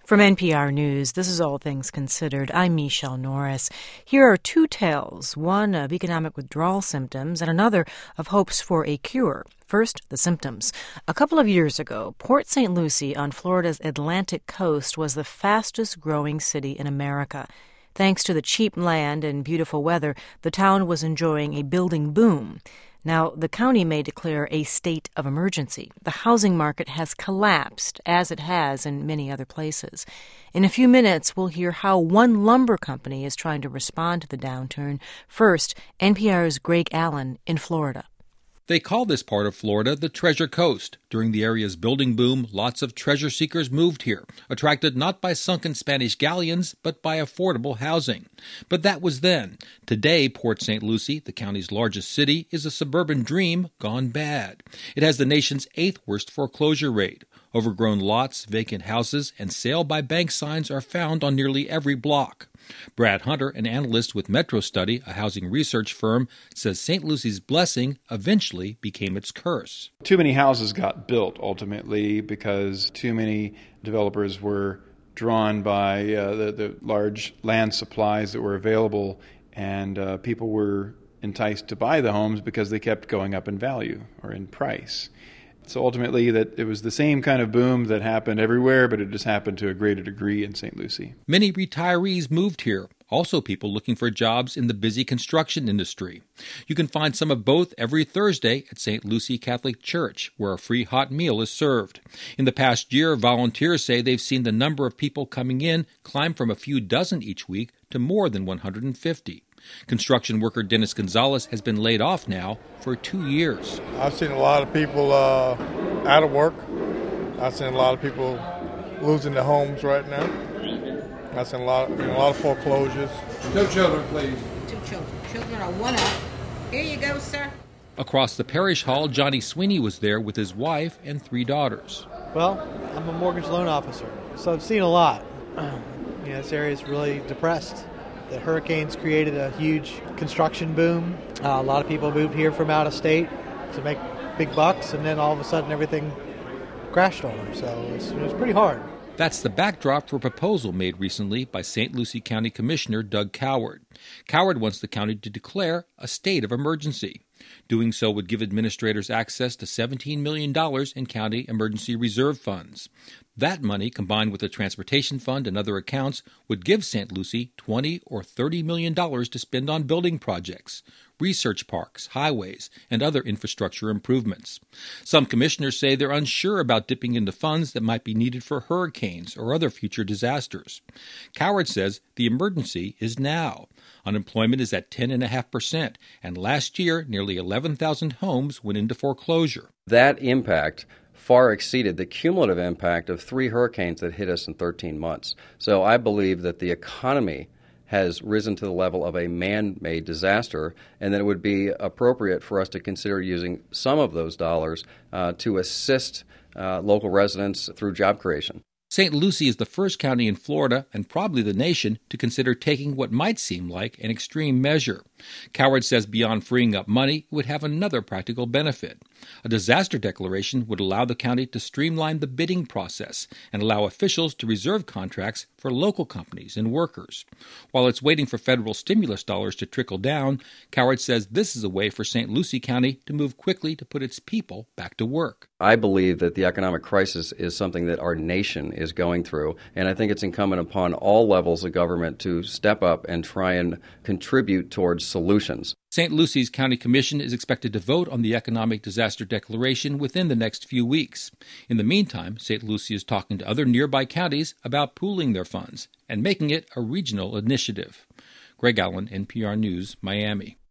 From NPR News, this is All Things Considered. I'm Michelle Norris. Here are two tales, one of economic withdrawal symptoms and another of hopes for a cure. First, the symptoms. A couple of years ago, Port St. Lucie on Florida's Atlantic coast was the fastest growing city in America. Thanks to the cheap land and beautiful weather, the town was enjoying a building boom. Now, the county may declare a state of emergency. The housing market has collapsed, as it has in many other places. In a few minutes, we'll hear how one lumber company is trying to respond to the downturn. First, NPR's Greg Allen in Florida. They call this part of Florida the Treasure Coast. During the area's building boom, lots of treasure seekers moved here, attracted not by sunken Spanish galleons, but by affordable housing. But that was then. Today, Port St. Lucie, the county's largest city, is a suburban dream gone bad. It has the nation's 8th worst foreclosure rate. Overgrown lots, vacant houses, and sale-by-bank signs are found on nearly every block. Brad Hunter, an analyst with Metro Study, a housing research firm, says St. Lucie's blessing eventually became its curse. Too many houses got built ultimately because too many developers were drawn by the large land supplies that were available, and people were enticed to buy the homes because they kept going up in value or in price. So ultimately, that it was the same kind of boom that happened everywhere, but it just happened to a greater degree in St. Lucie. Many retirees moved here, also people looking for jobs in the busy construction industry. You can find some of both every Thursday at St. Lucie Catholic Church, where a free hot meal is served. In the past year, volunteers say they've seen the number of people coming in climb from a few dozen each week to more than 150. Construction worker Dennis Gonzalez has been laid off now for 2 years. I've seen a lot of people out of work. I've seen a lot of people losing their homes right now. I've seen a lot of foreclosures. 2 children, please. 2 children. Children are 1 up. Here you go, sir. Across the parish hall, Johnny Sweeney was there with his wife and 3 daughters. Well, I'm a mortgage loan officer, so I've seen a lot. This area is really depressed. The hurricanes created a huge construction boom. A lot of people moved here from out of state to make big bucks, and then all of a sudden everything crashed on them. So it was pretty hard. That's the backdrop for a proposal made recently by St. Lucie County Commissioner Doug Coward. Coward wants the county to declare a state of emergency. Doing so would give administrators access to $17 million in county emergency reserve funds. That money, combined with the transportation fund and other accounts, would give St. Lucie $20 or $30 million to spend on building projects, research parks, highways, and other infrastructure improvements. Some commissioners say they're unsure about dipping into funds that might be needed for hurricanes or other future disasters. Coward says the emergency is now. Unemployment is at 10.5%, and last year nearly 11,000 homes went into foreclosure. That impact far exceeded the cumulative impact of 3 hurricanes that hit us in 13 months. So I believe that the economy has risen to the level of a man-made disaster, and that it would be appropriate for us to consider using some of those dollars to assist local residents through job creation. St. Lucie is the first county in Florida, and probably the nation, to consider taking what might seem like an extreme measure. Coward says beyond freeing up money, it would have another practical benefit. A disaster declaration would allow the county to streamline the bidding process and allow officials to reserve contracts for local companies and workers. While it's waiting for federal stimulus dollars to trickle down, Coward says this is a way for St. Lucie County to move quickly to put its people back to work. I believe that the economic crisis is something that our nation is going through, and I think it's incumbent upon all levels of government to step up and try and contribute towards solutions. St. Lucie's County Commission is expected to vote on the Economic Disaster Declaration within the next few weeks. In the meantime, St. Lucie is talking to other nearby counties about pooling their funds and making it a regional initiative. Greg Allen, NPR News, Miami.